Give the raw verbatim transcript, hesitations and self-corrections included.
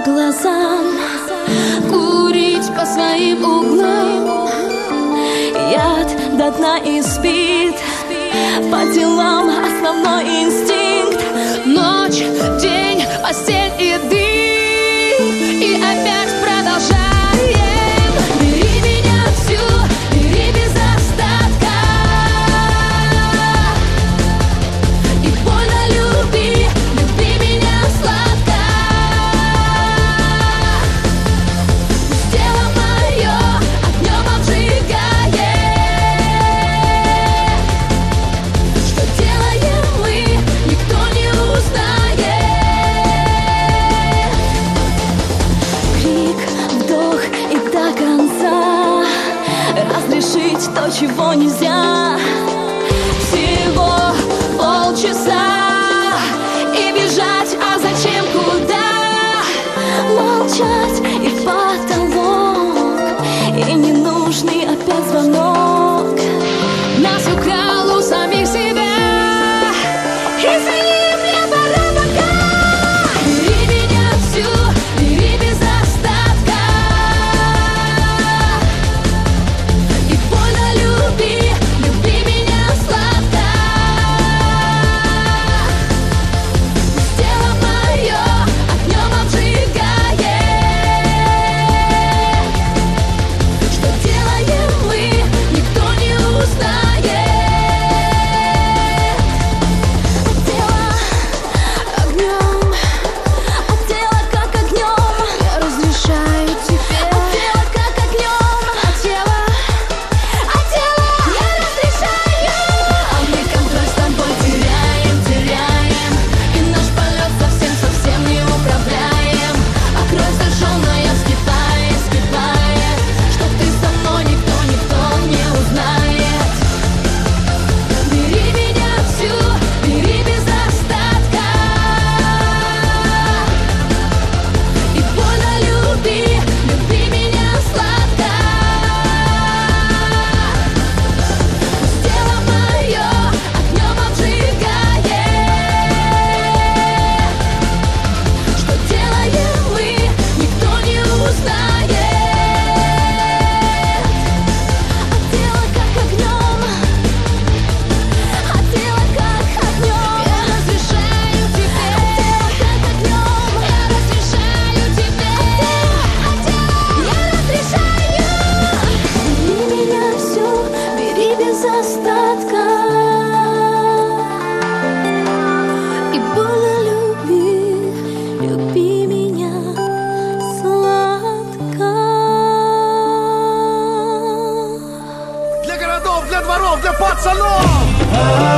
глазам, курить по своим углам. Яд до дна и спит, по делам основной инстинкт. Ночь, день, постель и дым, и опять продолжаем. Бери меня всю, бери без остатка, и больно люби, люби меня сладко. Пусть тело мое огнем обжигает. Что делаем мы, никто не узнает. Крик, вдох и до конца, разрешить то, чего нельзя. Всего полчаса и бежать, а зачем, куда? Молчать и в потолок, и ненужный опять звонок. Нас украл у самих себя. Извини, мне пора пока. Бери меня всю, бери без остатка, и больно люби, люби меня сладко. Пусть тело мое огнем обжигает. Что делаем мы, никто не узнает. От тела огнем, от тела как огнем. Я разрешаю тебе. От тела как огнем, от тела, от тела я разрешаю. А мы контроль с тобой теряем, теряем, и наш полет совсем-совсем не управляем. А кровь зажженная вскипает, вскипает. Что ты со мной, никто, никто не узнает. Бери меня всю, бери без остатка, и больно люби, люби меня сладко. Пусть тело мое огнем обжигает. Что делаем мы, никто не узнает. От тела как огнем, от тела как огнем. Я разрешаю тебе. От тела как огнем, я разрешаю тебе. От тела, от тела я разрешаю. Бери меня всю, бери без остатка, и больно люби, люби меня сладко. Для городов, для дворов, для пацанов!